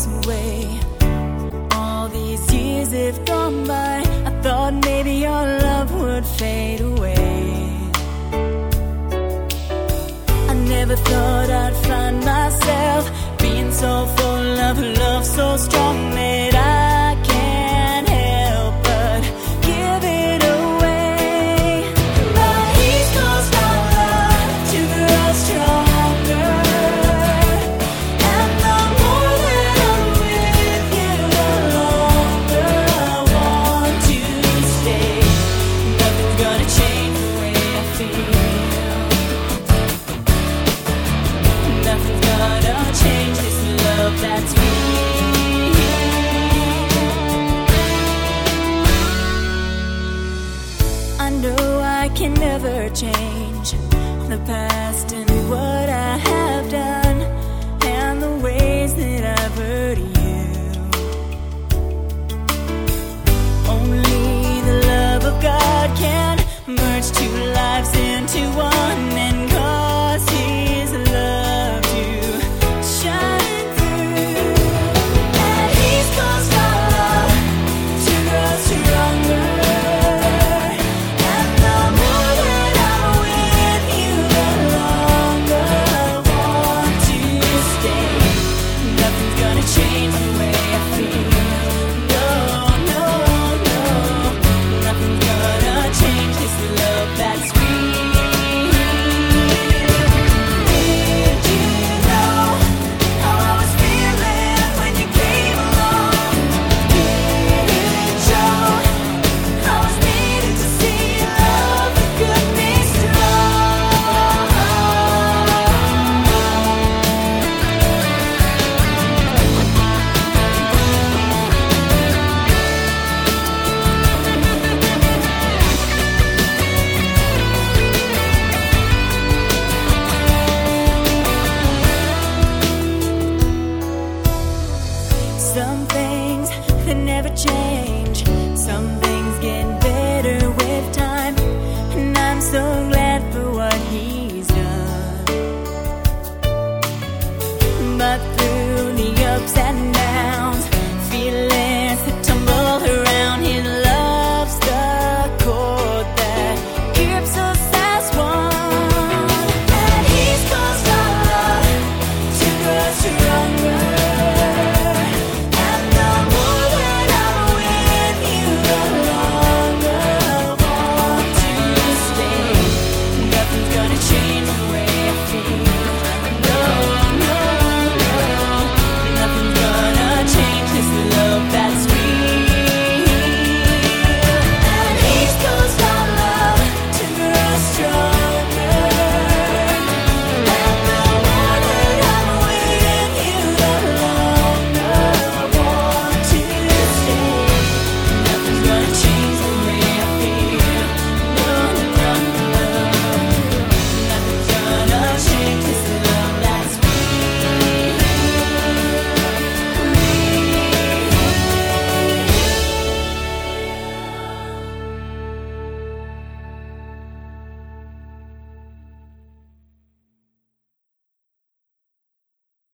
this way. All these years have gone by, I thought maybe your love would fade away. I never thought I'd find myself being so full of love, so strong that I can't help but give it away. But he's caused our love to grow stronger, and the more that I'm with you, the longer I want to stay. Nothing's gonna change the way I feel. Nothing's gonna change this love that's real. I know I can never change the past and what I have done and the ways that I've hurt you. Only the love of God can merge two lives into one and cause His love to shine through. And He's caused our love to grow stronger, and the more that I'm with you, the longer I want to stay. Nothing's gonna change the way I feel. No, no, no. Nothing's gonna change this love that's real. Did you know how I was feeling when you came along? Did it show I was needing to see love that could be strong? Some things that never change, some